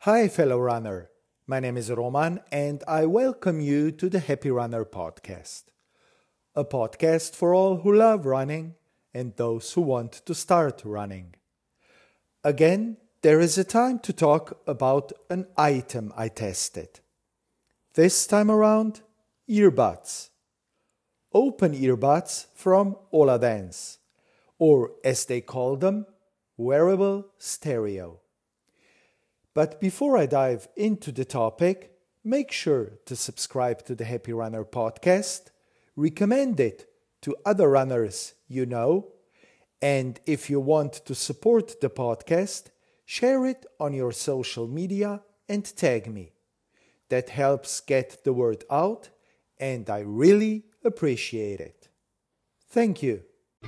Hi, fellow runner. My name is Roman, and I welcome you to the Happy Runner podcast. A podcast for all who love running and those who want to start running. Again, there is a time to talk about an item I tested. This time around, earbuds. Open earbuds from Oladance, or as they call them, wearable stereo. But before I dive into the topic, make sure to subscribe to the Happy Runner podcast, recommend it to other runners you know, and if you want to support the podcast, share it on your social media and tag me. That helps get the word out, and I really appreciate it. Thank you.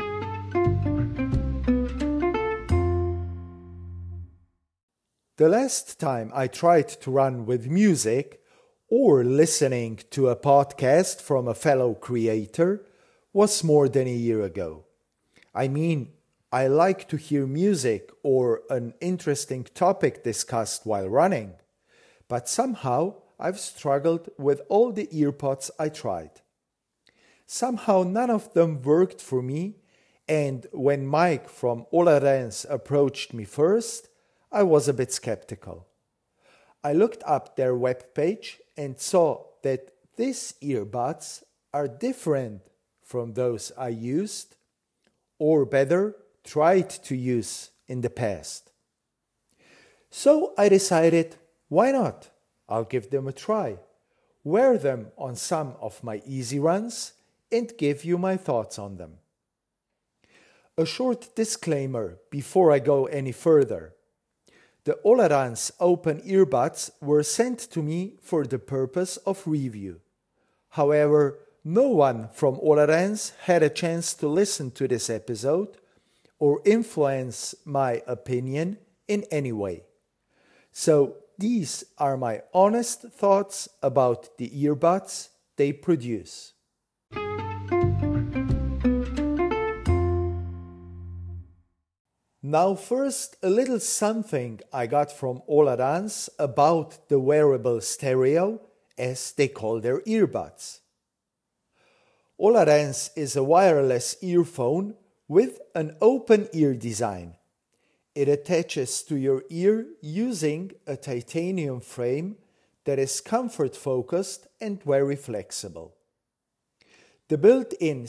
The last time I tried to run with music or listening to a podcast from a fellow creator was more than a year ago. I like to hear music or an interesting topic discussed while running, but somehow I've struggled with all the earpods I tried. Somehow none of them worked for me, and when Mike from Oladance approached me first, I was a bit skeptical. I looked up their webpage and saw that these earbuds are different from those I used, or better, tried to use in the past. So I decided, why not? I'll give them a try, wear them on some of my easy runs, and give you my thoughts on them. A short disclaimer before I go any further. The Oladance open earbuds were sent to me for the purpose of review. However, no one from Oladance had a chance to listen to this episode or influence my opinion in any way. So these are my honest thoughts about the earbuds they produce. Now first, a little something I got from Oladance about the wearable stereo, as they call their earbuds. Oladance is a wireless earphone with an open ear design. It attaches to your ear using a titanium frame that is comfort focused and very flexible. The built-in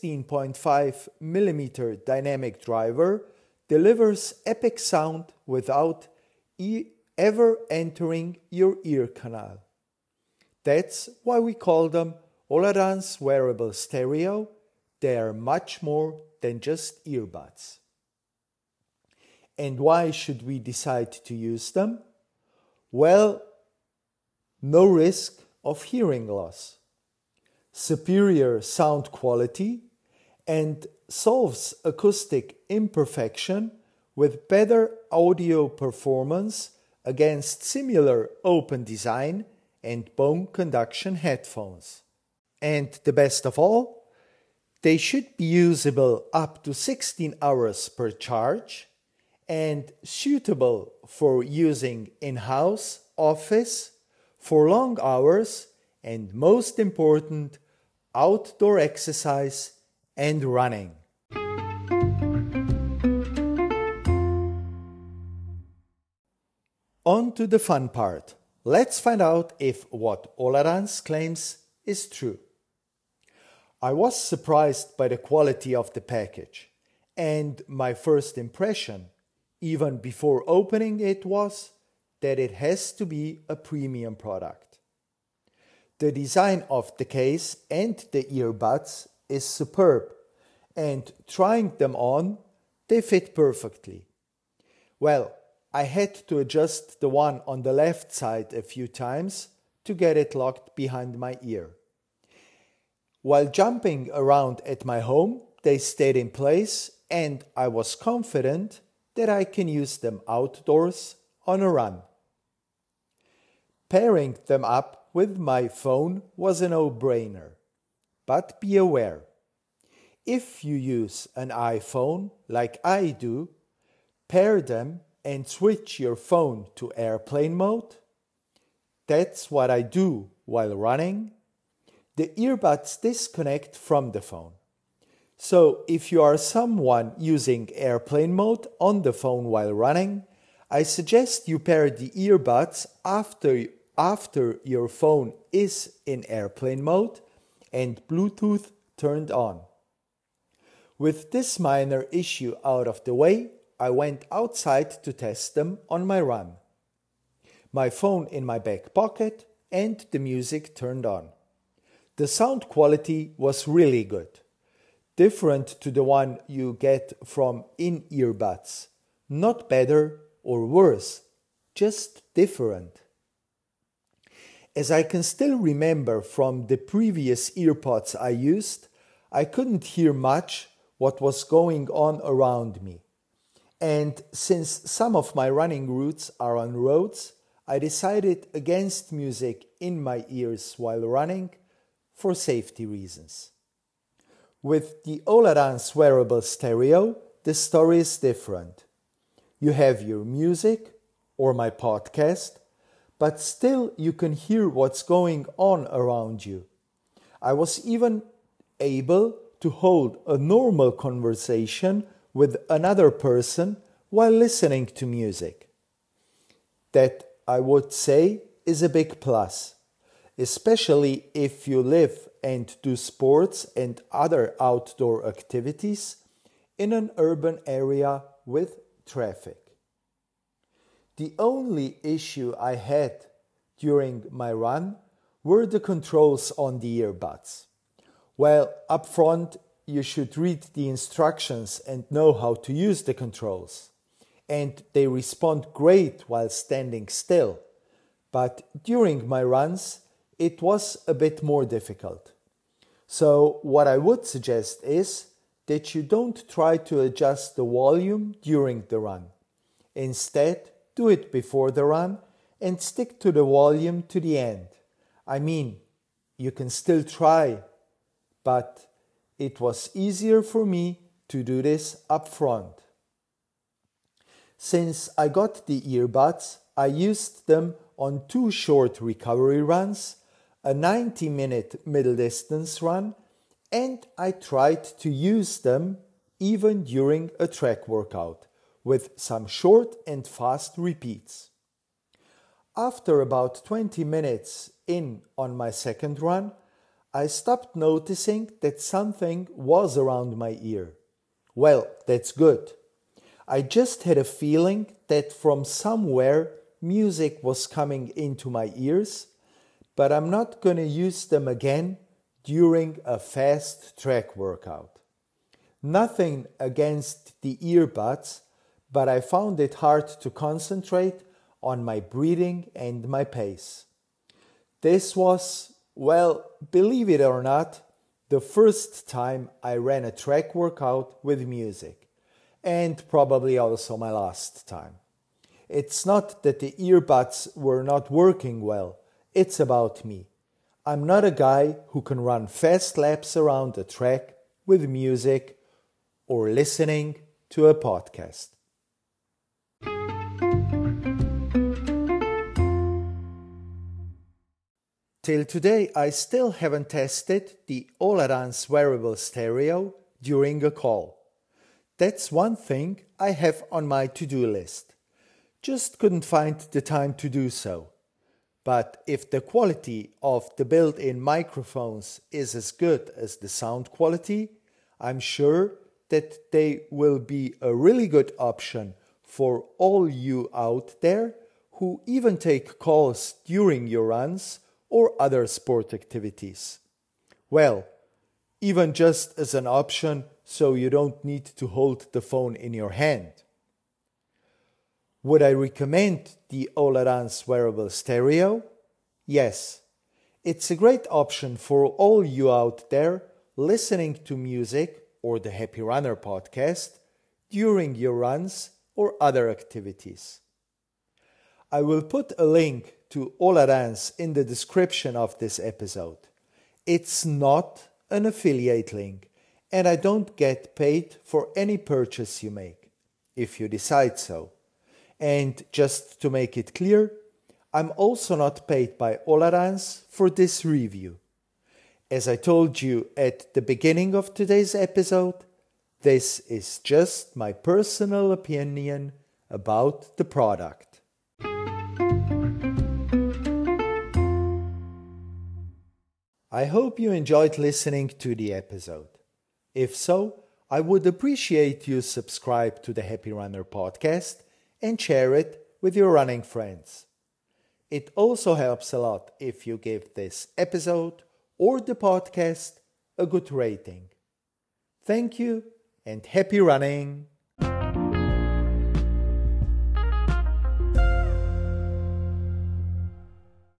16.5mm dynamic driver delivers epic sound without ever entering your ear canal. That's why we call them Oladance wearable stereo. They are much more than just earbuds. And why should we decide to use them? Well, no risk of hearing loss, superior sound quality, and solves acoustic imperfection with better audio performance against similar open design and bone conduction headphones. And the best of all, they should be usable up to 16 hours per charge and suitable for using in-house, office, for long hours, and most important, outdoor exercise and running. On to the fun part. Let's find out if what Oladance claims is true. I was surprised by the quality of the package, and my first impression, even before opening it, was that it has to be a premium product. The design of the case and the earbuds is superb, and trying them on, they fit perfectly. Well, I had to adjust the one on the left side a few times to get it locked behind my ear. While jumping around at my home, they stayed in place, and I was confident that I can use them outdoors on a run. Pairing them up with my phone was a no-brainer. But be aware, if you use an iPhone like I do, pair them and switch your phone to airplane mode? That's what I do while running. The earbuds disconnect from the phone. So if you are someone using airplane mode on the phone while running, I suggest you pair the earbuds after your phone is in airplane mode and Bluetooth turned on. With this minor issue out of the way, I went outside to test them on my run. My phone in my back pocket and the music turned on. The sound quality was really good. Different to the one you get from in-ear buds. Not better or worse, just different. As I can still remember from the previous earpods I used, I couldn't hear much what was going on around me. And since some of my running routes are on roads, I decided against music in my ears while running for safety reasons. With the Olarans wearable stereo, the story is different. You have your music or my podcast, but still you can hear what's going on around you. I was even able to hold a normal conversation with another person while listening to music. That, I would say, is a big plus, especially if you live and do sports and other outdoor activities in an urban area with traffic. The only issue I had during my run were the controls on the earbuds. Well, up front, you should read the instructions and know how to use the controls. And they respond great while standing still. But during my runs, it was a bit more difficult. So what I would suggest is that you don't try to adjust the volume during the run. Instead, do it before the run and stick to the volume to the end. I mean, you can still try, but it was easier for me to do this up front. Since I got the earbuds, I used them on 2 short recovery runs, a 90-minute middle distance run, and I tried to use them even during a track workout, with some short and fast repeats. After about 20 minutes in on my second run, I stopped noticing that something was around my ear. Well, that's good. I just had a feeling that from somewhere music was coming into my ears, but I'm not going to use them again during a fast track workout. Nothing against the earbuds, but I found it hard to concentrate on my breathing and my pace. This was, well, believe it or not, the first time I ran a track workout with music, and probably also my last time. It's not that the earbuds were not working well, it's about me. I'm not a guy who can run fast laps around a track with music or listening to a podcast. Till today, I still haven't tested the Olarans wearable stereo during a call. That's one thing I have on my to-do list. Just couldn't find the time to do so. But if the quality of the built-in microphones is as good as the sound quality, I'm sure that they will be a really good option for all you out there who even take calls during your runs or other sport activities. Well, even just as an option so you don't need to hold the phone in your hand. Would I recommend the Olarans wearable stereo? Yes. It's a great option for all you out there listening to music or the Happy Runner podcast during your runs or other activities. I will put a link to Olarans in the description of this episode. It's not an affiliate link, and I don't get paid for any purchase you make, if you decide so. And just to make it clear, I'm also not paid by Olarans for this review. As I told you at the beginning of today's episode, this is just my personal opinion about the product. I hope you enjoyed listening to the episode. If so, I would appreciate you subscribe to the Happy Runner podcast and share it with your running friends. It also helps a lot if you give this episode or the podcast a good rating. Thank you and happy running!